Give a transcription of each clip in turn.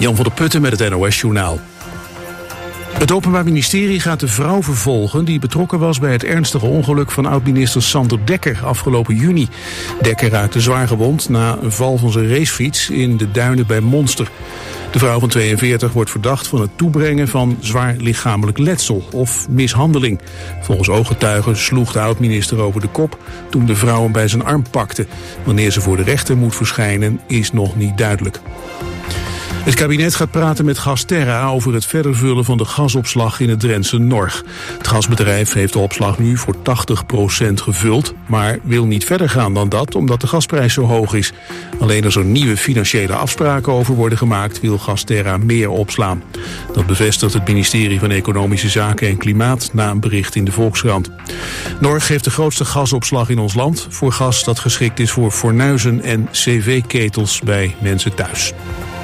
Jan van der Putten met het NOS-journaal. Het Openbaar Ministerie gaat de vrouw vervolgen die betrokken was bij het ernstige ongeluk van oud-minister Sander Dekker afgelopen juni. Dekker raakte zwaar gewond na een val van zijn racefiets in de duinen bij Monster. De vrouw van 42 wordt verdacht van het toebrengen van zwaar lichamelijk letsel of mishandeling. Volgens ooggetuigen sloeg de oud-minister over de kop toen de vrouw hem bij zijn arm pakte. Wanneer ze voor de rechter moet verschijnen is nog niet duidelijk. Het kabinet gaat praten met GasTerra over het verder vullen van de gasopslag in het Drentse Norg. Het gasbedrijf heeft de opslag nu voor 80% gevuld, maar wil niet verder gaan dan dat omdat de gasprijs zo hoog is. Alleen als er nieuwe financiële afspraken over worden gemaakt wil GasTerra meer opslaan. Dat bevestigt het ministerie van Economische Zaken en Klimaat na een bericht in de Volkskrant. Norg heeft de grootste gasopslag in ons land voor gas dat geschikt is voor fornuizen en cv-ketels bij mensen thuis.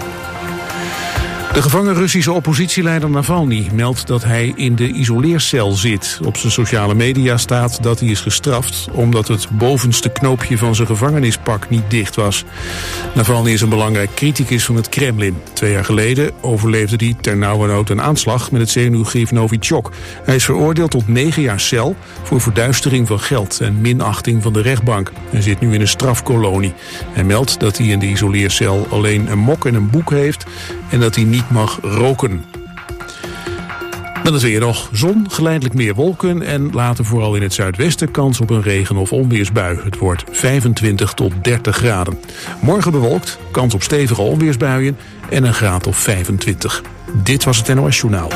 De gevangen Russische oppositieleider Navalny meldt dat hij in de isoleercel zit. Op zijn sociale media staat dat hij is gestraft omdat het bovenste knoopje van zijn gevangenispak niet dicht was. Navalny is een belangrijk criticus van het Kremlin. 2 jaar geleden overleefde hij ternauwernood een aanslag met het zenuwgif Novichok. Hij is veroordeeld tot 9 jaar cel voor verduistering van geld en minachting van de rechtbank. Hij zit nu in een strafkolonie. Hij meldt dat hij in de isoleercel alleen een mok en een boek heeft en dat hij niet mag roken. Dan is weer nog zon, geleidelijk meer wolken en later vooral in het zuidwesten kans op een regen- of onweersbui. Het wordt 25 tot 30 graden. Morgen bewolkt, kans op stevige onweersbuien en een graad of 25. Dit was het NOS Journaal.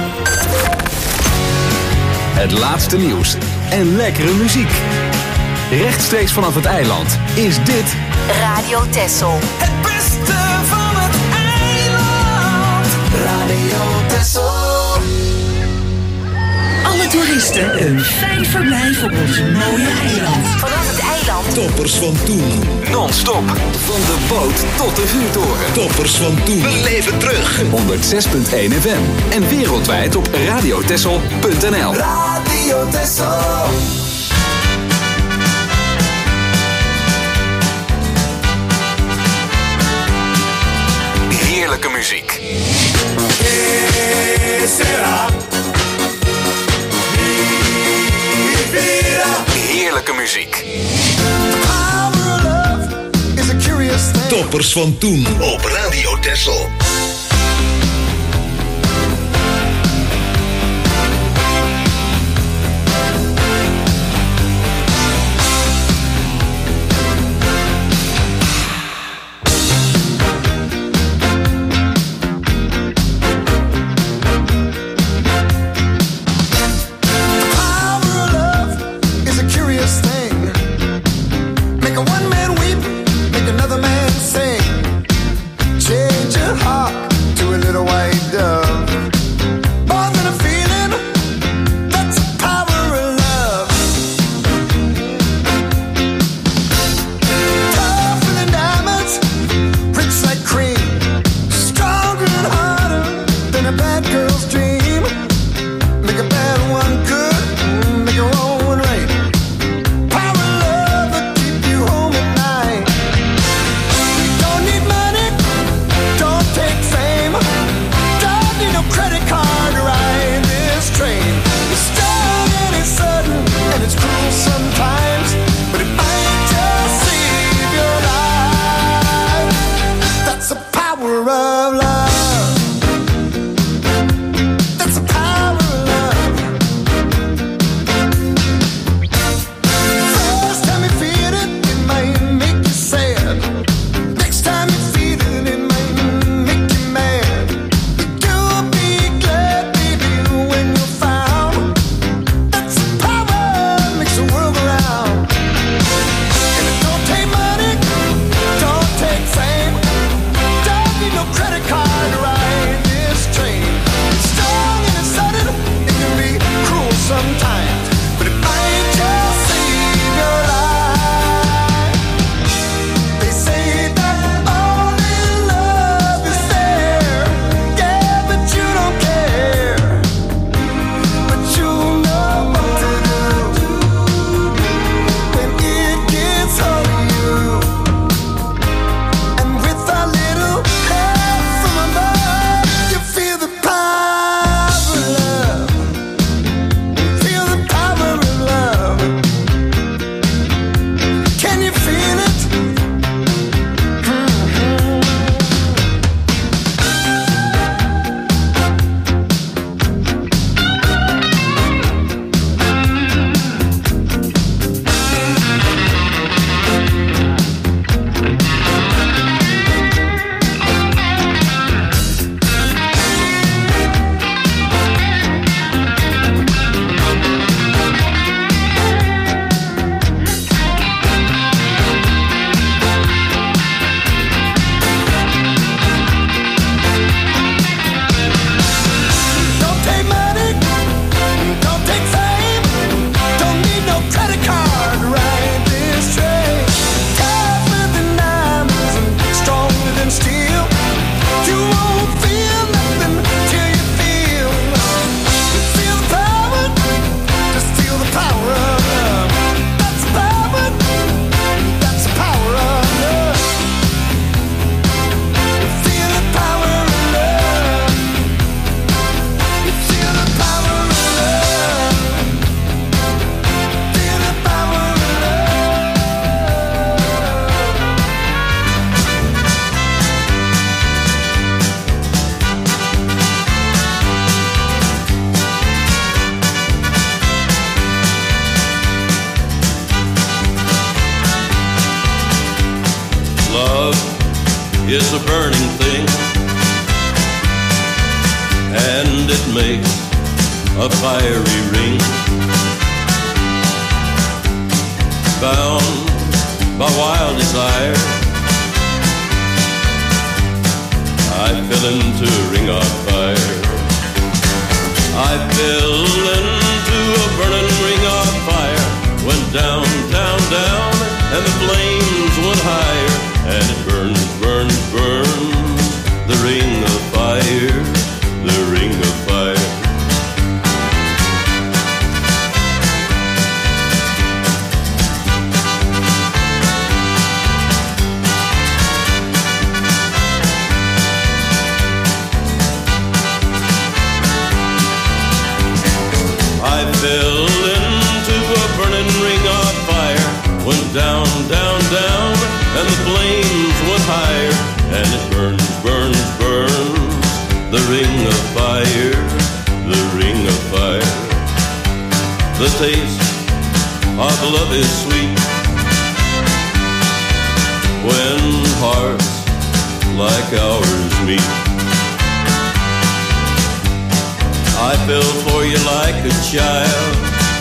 Het laatste nieuws en lekkere muziek. Rechtstreeks vanaf het eiland is dit Radio Texel. Het beste van het eiland. Radio Texel. Alle toeristen een fijn verblijf op ons mooie eiland. Vanaf het eiland. Toppers van toen. non-stop van de boot tot de vuurtoren. Toppers van toen. We leven terug. 106.1 FM en wereldwijd op radiotessel.nl. Radio Texel. Heerlijke muziek. Heerlijke muziek. Toppers van toen op Radio Texel. Make a one man weep, make another man sing. Change your heart. is a burning thing, and it makes a fiery ring. Bound by wild desire, I fell into a ring of fire. I fell into a burning ring of fire. Went down, down, down, and the flames went higher. And it burns, burns, burns, the ring of fire, the ring of fire. I fell into a burning ring of fire. Went down, down, down, and the flames went higher. And it burns, burns, burns, the ring of fire, the ring of fire. The taste of love is sweet when hearts like ours meet. I fell for you like a child.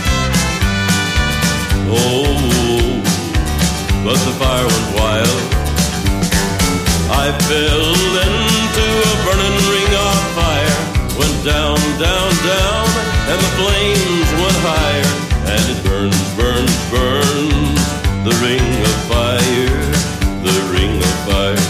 Oh, but the fire went wild. I fell into a burning ring of fire. Went down, down, down, and the flames went higher. And it burns, burns, burns, the ring of fire, the ring of fire.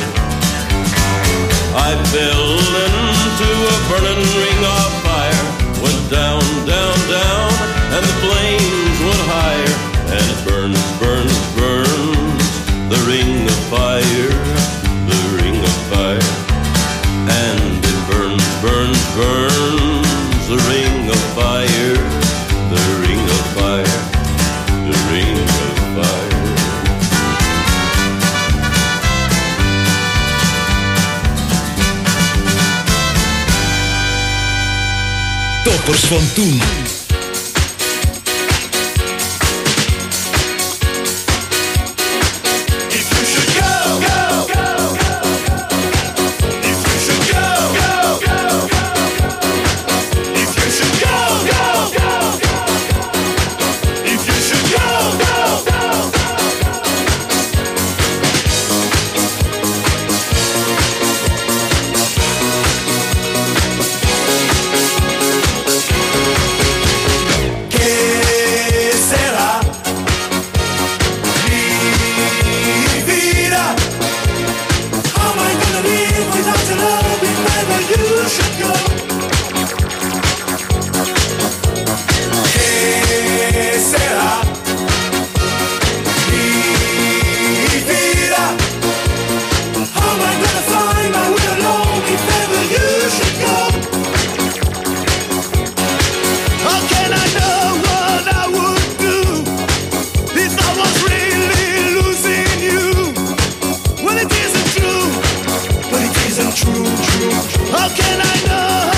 I fell into a burning ring of fire. Went down, down, down, and the flames went higher. And it burns, burns, burns, the ring of fire, the ring of fire. And it burns, burns, burns, the ring of fire, the ring of fire, the ring of fire. Toppers van toen. How can I know?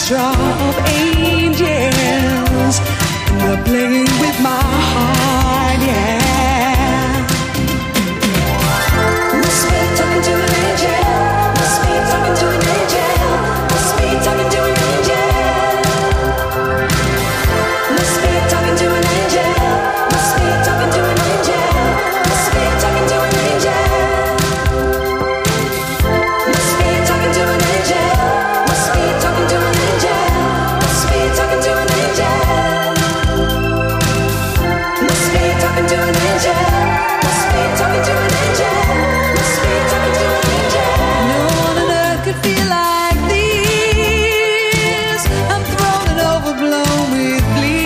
orchestra of angels, and they're playing with my heart, yeah. Must be talking to an angel. Must be talking to an angel. Must be talking to an angel. Must be talking to an angel. Must be talking to an angel. Must be talking to an angel. Must be talking to an angel. Must be talking to an angel. Must be talking to an angel. Must be talking to an angel. Must be talking to an angel. Must be talking to an angel. No one on earth could feel like this. I'm thrown and overblown with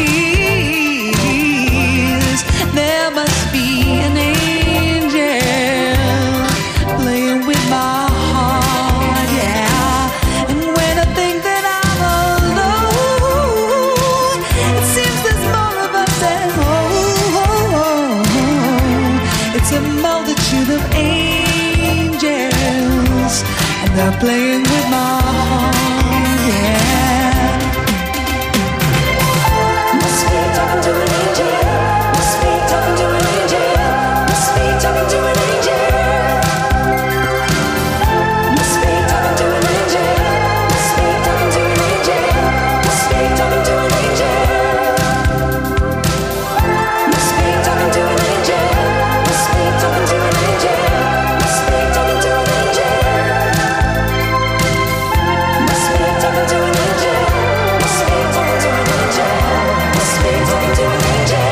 bliss. There must be an angel playing with my heart, yeah. And when I think that I'm alone, it seems there's more of us at home. It's a multitude of angels, and they're playing with my heart, yeah. Must be talking to an angel. Must be talking to an angel. Must be talking to an angel. Must be talking to an angel. Must be talking to an angel. Must be talking to an angel. Must be talking to an angel. Must be talking to an angel. Must be talking to an angel. Must be talking to an angel. Must be talking to an angel. Must be talking to an angel.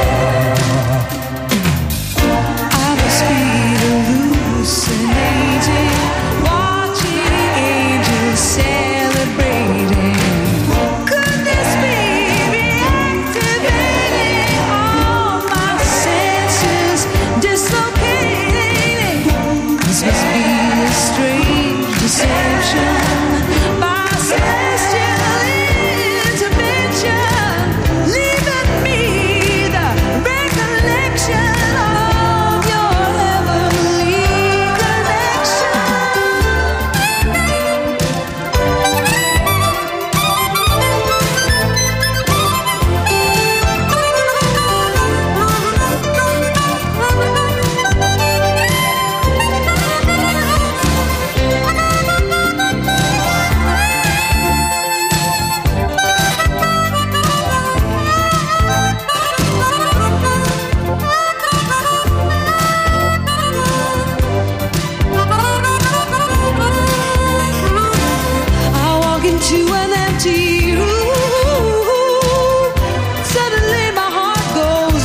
I must be hallucinating, watching angels celebrating. Could this be reactivating all my senses, dislocating? This must be a strange deception by celestial intervention, leaving me the recollection of your heavenly connection. I walk into an empty room. Suddenly my heart goes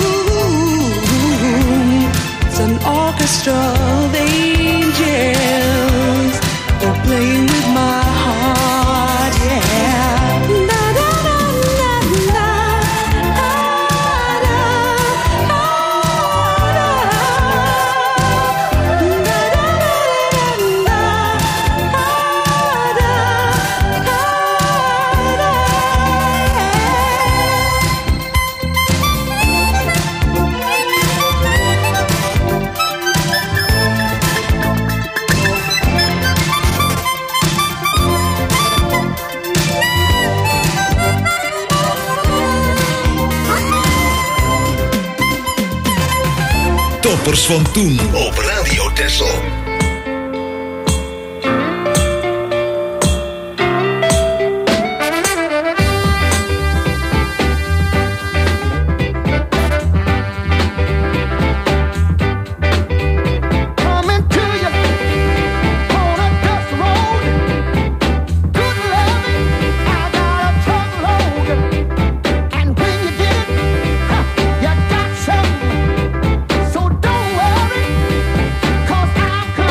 boom. It's an orchestra of angels. They're playing with my heart, yeah. Na, na, na, na, na. Ah, da, ah, da. Na, na, na, na, na. Ah, da, Toppers van toen op Radio Texel. Coming to you on a dust road. Good loving, I got a truckload. And when you get it, you got something. So don't worry, 'cause I'm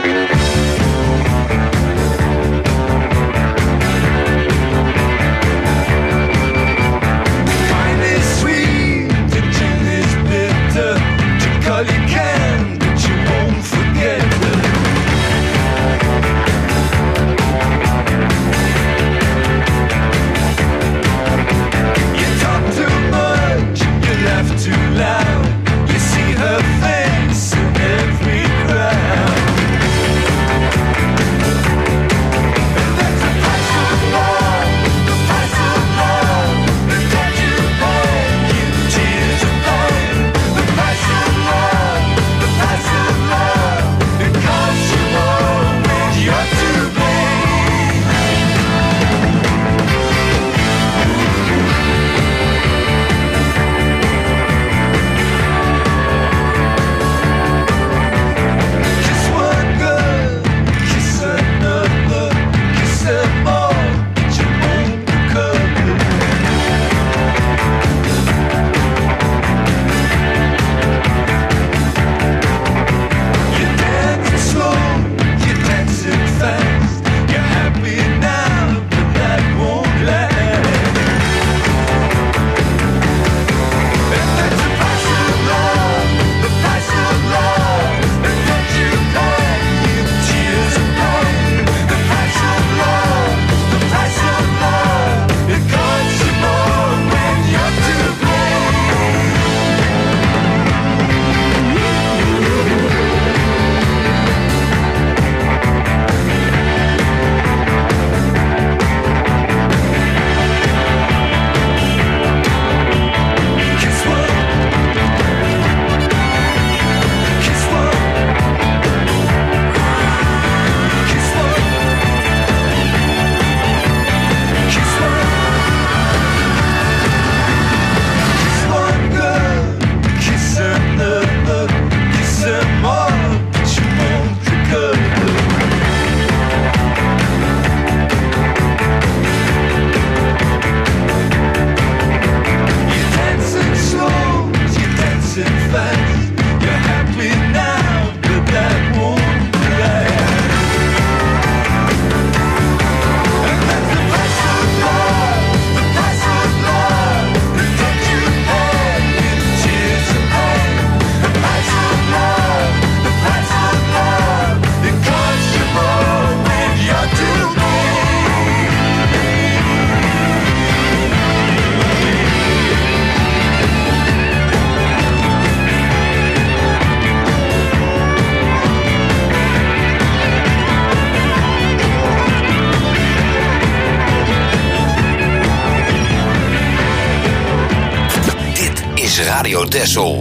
Radio Texel.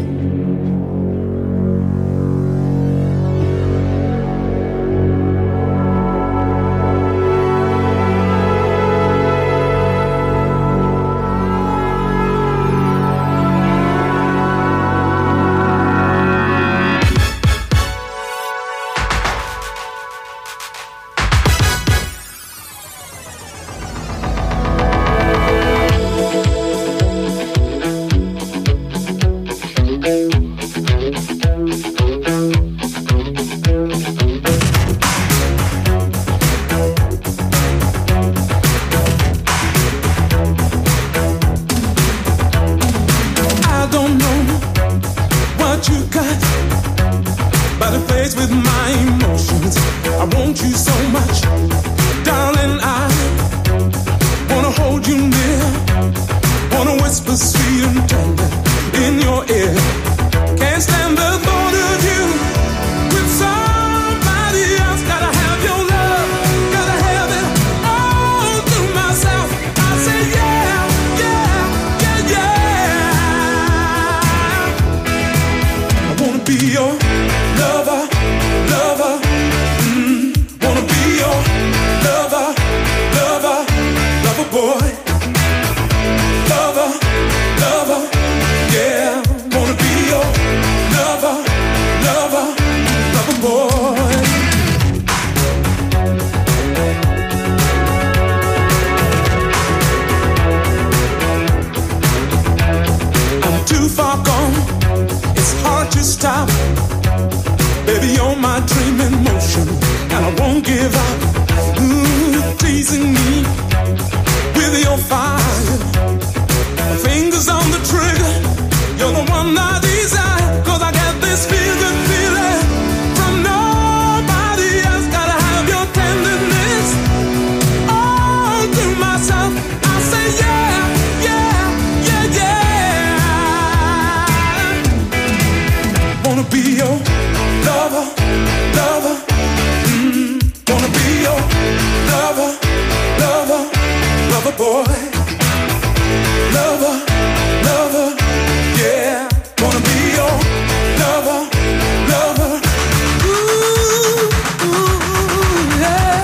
give up. Teasing me with your fire. My fingers on the trigger. You're the one I desire. 'Cause I get this feeling from nobody else. Gotta have your tenderness all to myself. I say yeah, yeah, yeah, yeah. Wanna be your lover, lover. Wanna be your lover, lover, lover boy. Lover, lover, yeah. Wanna be your lover, lover. Ooh, ooh, yeah.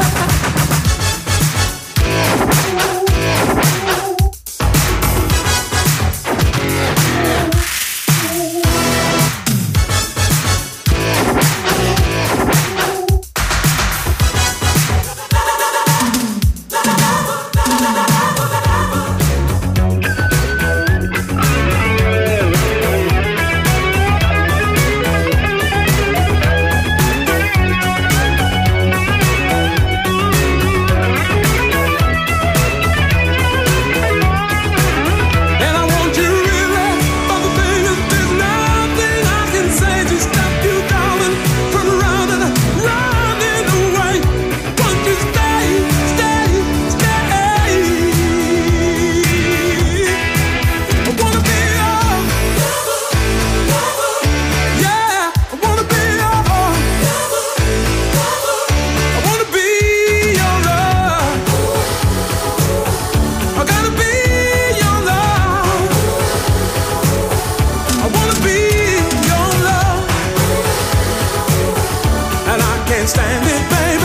Stand it, baby.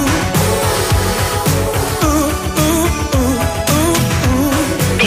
Ooh, ooh, ooh, ooh, ooh.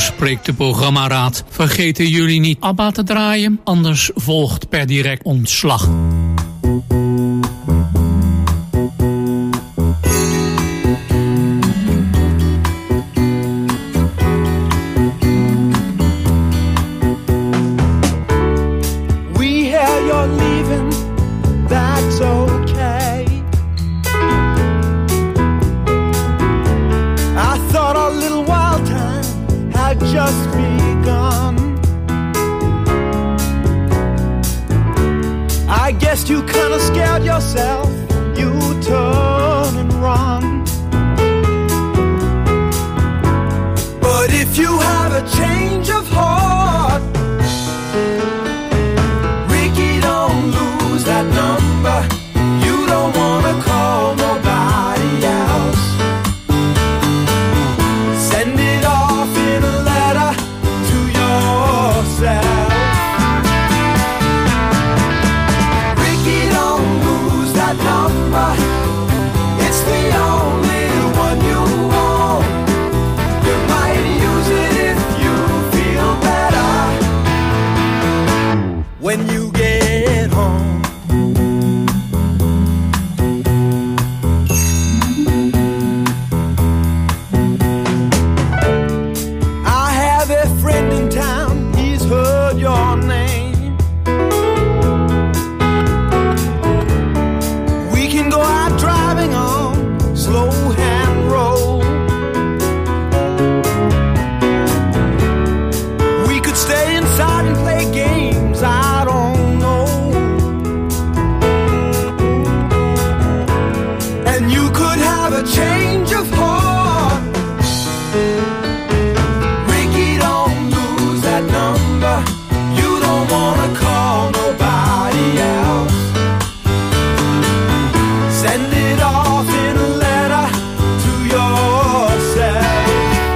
spreekt de programmaraad. Vergeten jullie niet ABBA te draaien, anders volgt per direct ontslag. Just begun. I guess you kinda scared yourself. You turn and run. But if you have a change of heart, Ricky, don't lose that number. You don't wanna call nobody else. Send it off in a letter to yourself. Ricky, don't lose that number. It's the only one you want. You might use it if you feel better when you get home. Your name. We can go out driving on slow hand roll. We could stay inside and play games, I don't know. And you could have a change of heart. Ricky, don't lose that number. Wanna call nobody else. Send it off in a letter to yourself.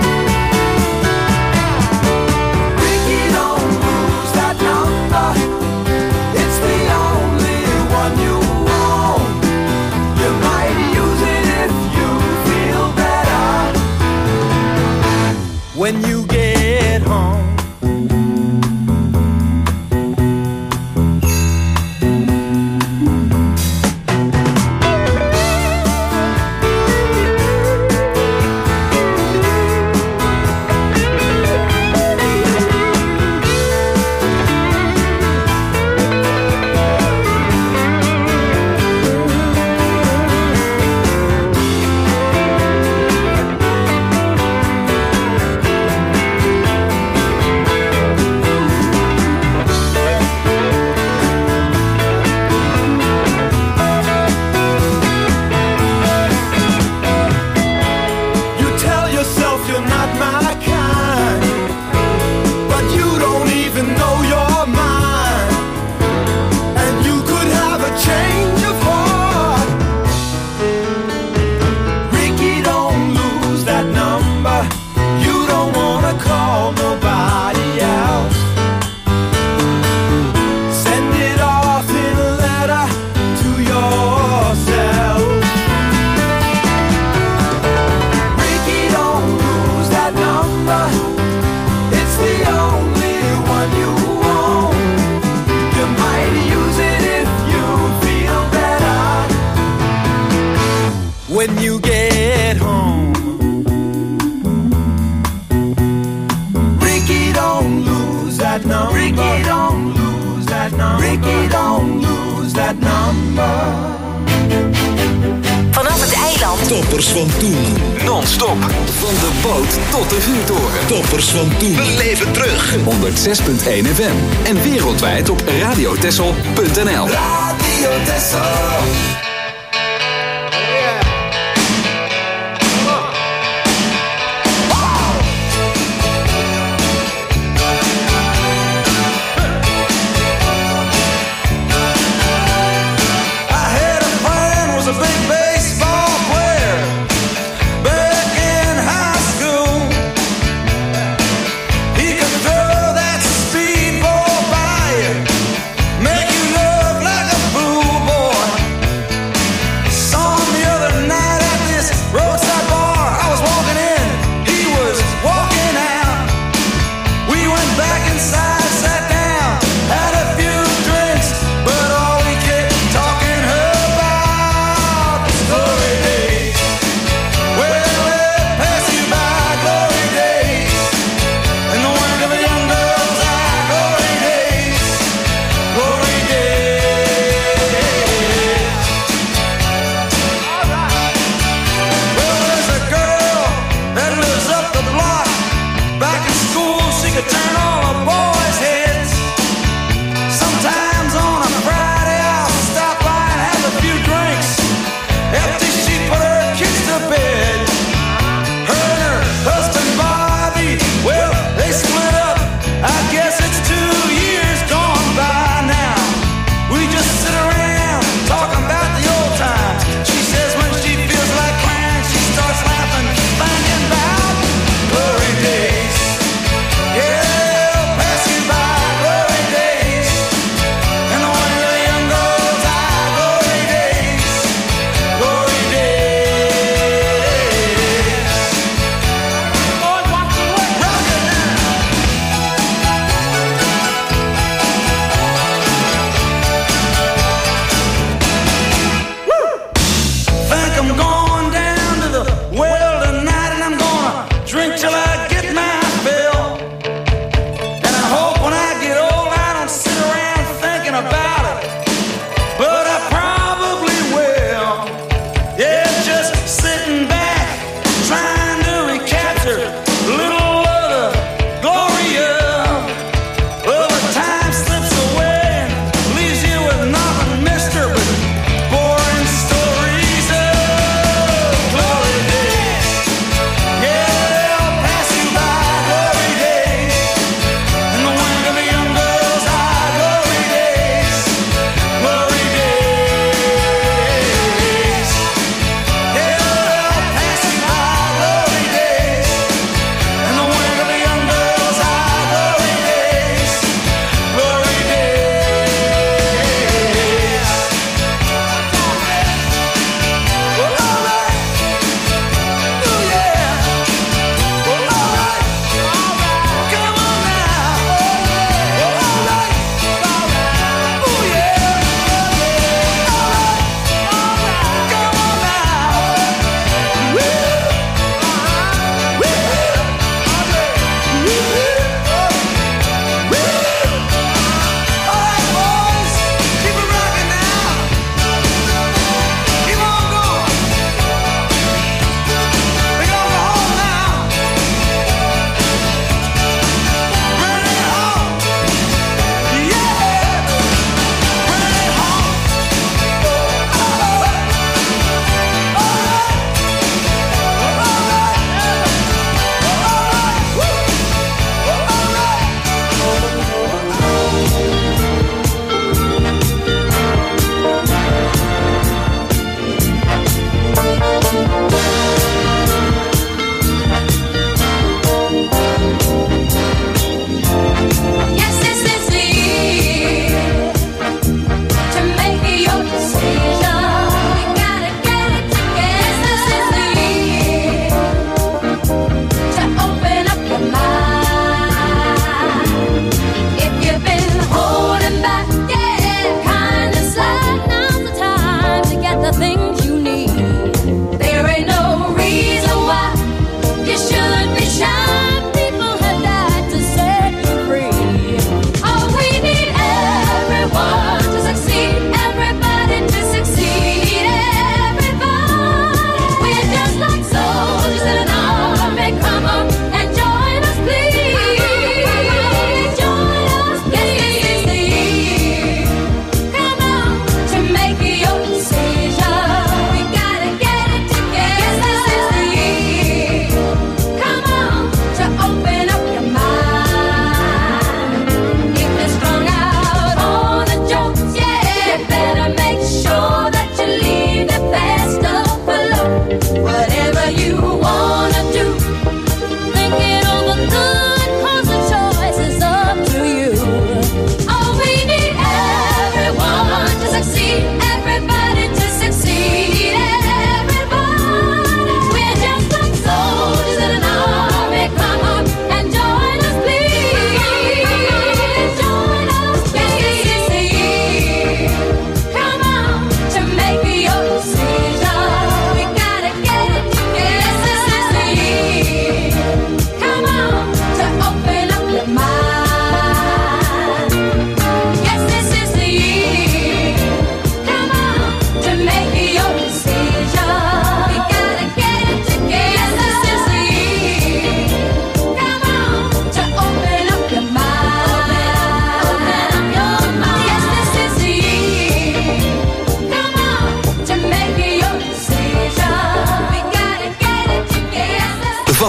Ricky, don't lose that number. It's the only one you want. You might use it if you feel better when you get home. When you get home, Ricky, don't lose that number. Ricky, don't lose that number. Ricky, don't lose that number. Vanaf het eiland. Toppers van toen. Non-stop. Van de boot tot de vuurtoren. Toppers van toen. We leven terug. 106.1 FM. En wereldwijd op radiotessel.nl. Radio Tessel. Make you look like a fool, boy.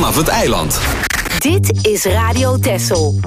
vanaf het eiland. Dit is Radio Texel.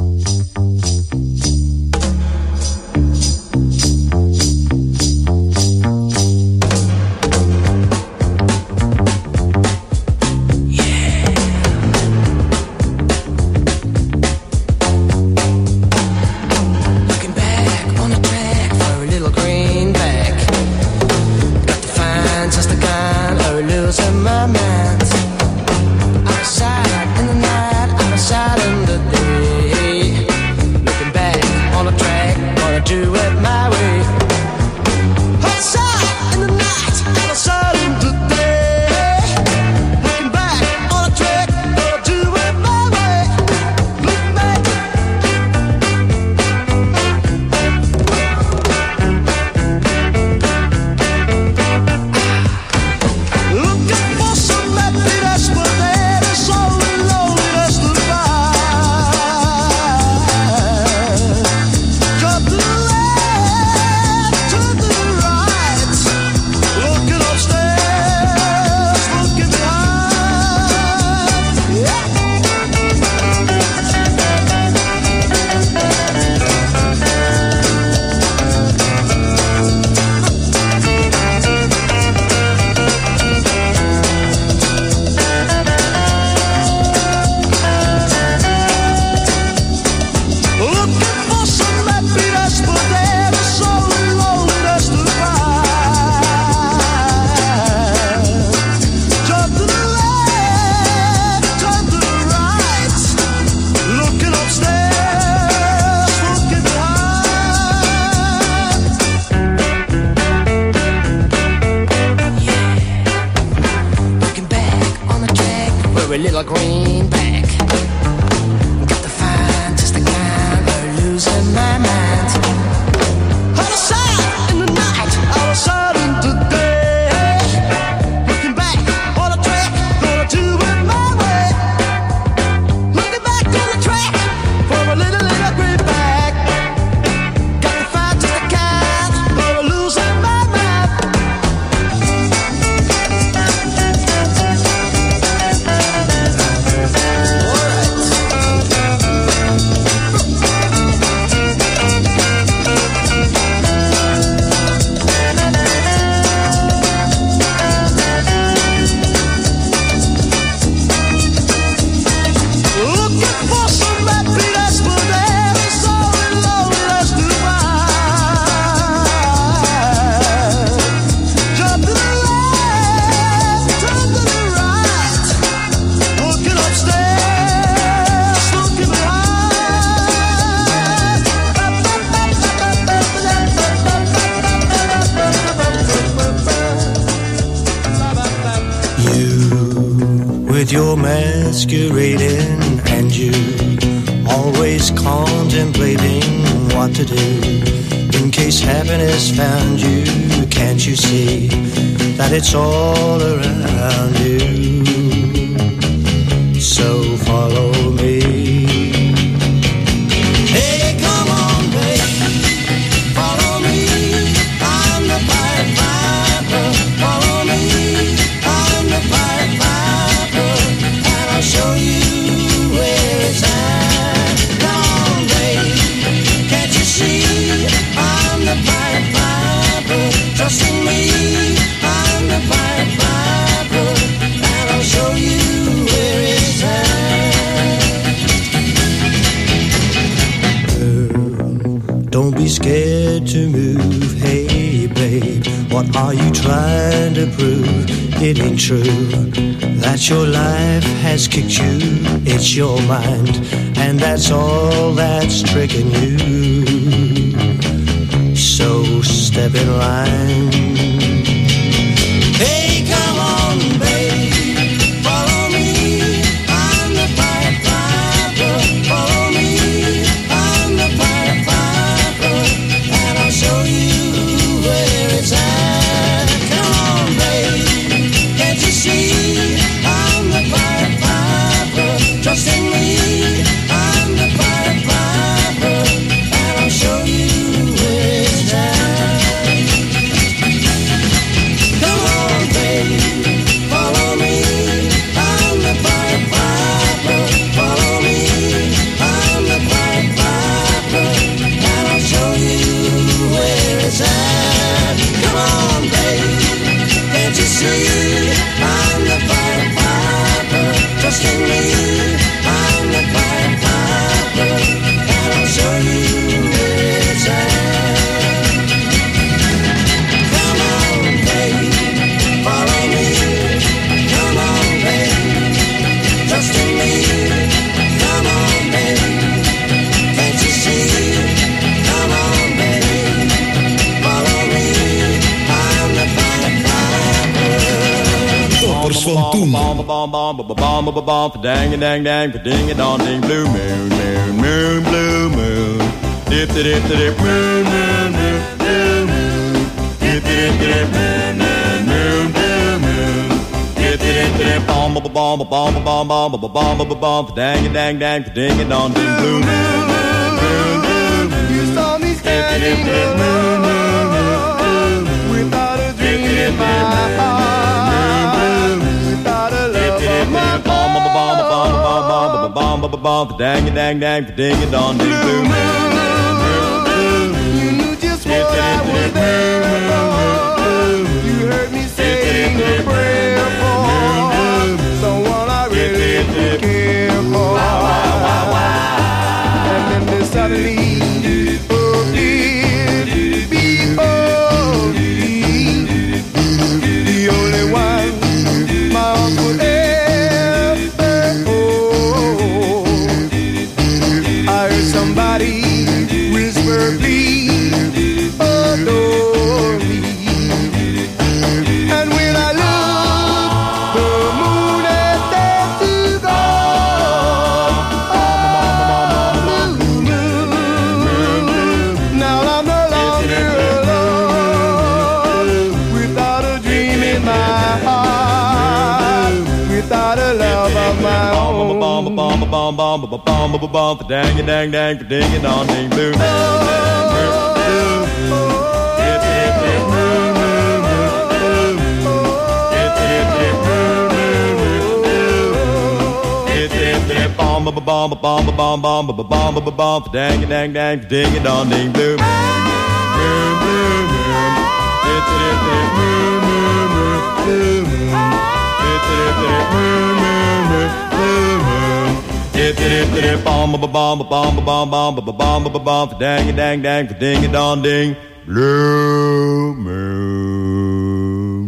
You're masquerading and you always contemplating what to do in case happiness found you. Can't you see that it's all around you? So follow me. Hey, come on, baby, follow me. I'm the Pied Piper. Follow me, I'm the Pied Piper. Show you where it's at. Come on, baby, can't you see? I'm the Pied Piper. Trust in me, I'm the Pied Piper, and I'll show you where it's at. Girl, don't be scared to move. Hey, babe, what are you trying to prove? It ain't true that your life has kicked you, it's your mind, and that's all that's tricking you. So step in line. Hey, come on, babe, follow me. I'm the Pied Piper. Follow me, I'm the Pied Piper, and I'll show you where it's at. Come on, babe, can't you see? I'm the Pied Piper. Trust in me, I'm the Pied Piper, and I'll show you where it's at. Come on, baby, follow me. I'm the Pied Piper. Toppers van toen. Dang dang dang, ding it on ding blue moon, moon, moon, blue moon. Dip dip dip moon, moon, moon, blue moon. Dip dip dip moon, moon, moon, blue moon. Dip dip dip bomb bomb bomb bomb bomb bomb bomb bomb dang dang dang, ding it on ding blue moon, moon, moon. You saw me standing alone without a dream in my heart, without a love of my heart. Dang dang dang, ding it on ding blue moon. You knew just what I was there for. You heard me saying a prayer for someone I really care for. And then they suddenly appeared before me, the only one my heart would ever hold. I heard somebody whisper, please adore me. And when I looked, the moon had danced to gold. Now I'm no longer alone, without a dream in my heart, without a love of my own. Dang dang dang, ding it on ding blue. Dang dang dang, ding it on ding blue. Dang dang dang, ding it on ding blue moon.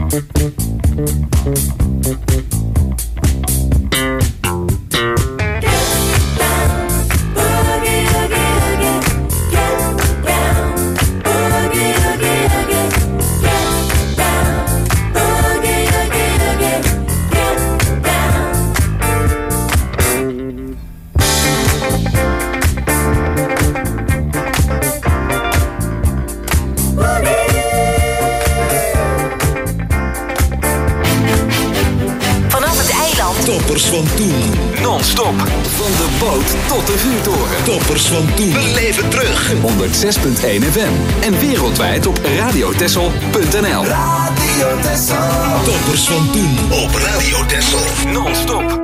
Toppers van toen. Non-stop. Van de boot tot de vuurtoren. Toppers van toen. Beleef het terug. 106.1 FM. En wereldwijd op radiotessel.nl. Radio Tessel. Toppers van toen op Radio Tessel. Non-stop.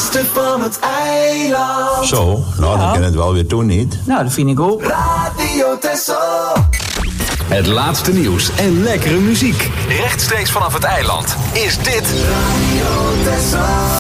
laatste van het eiland. Zo, nou dan kan het wel weer doen niet. Nou, dat vind ik ook. Radio Texel. Het laatste nieuws en lekkere muziek. Rechtstreeks vanaf het eiland is dit... Radio Texel.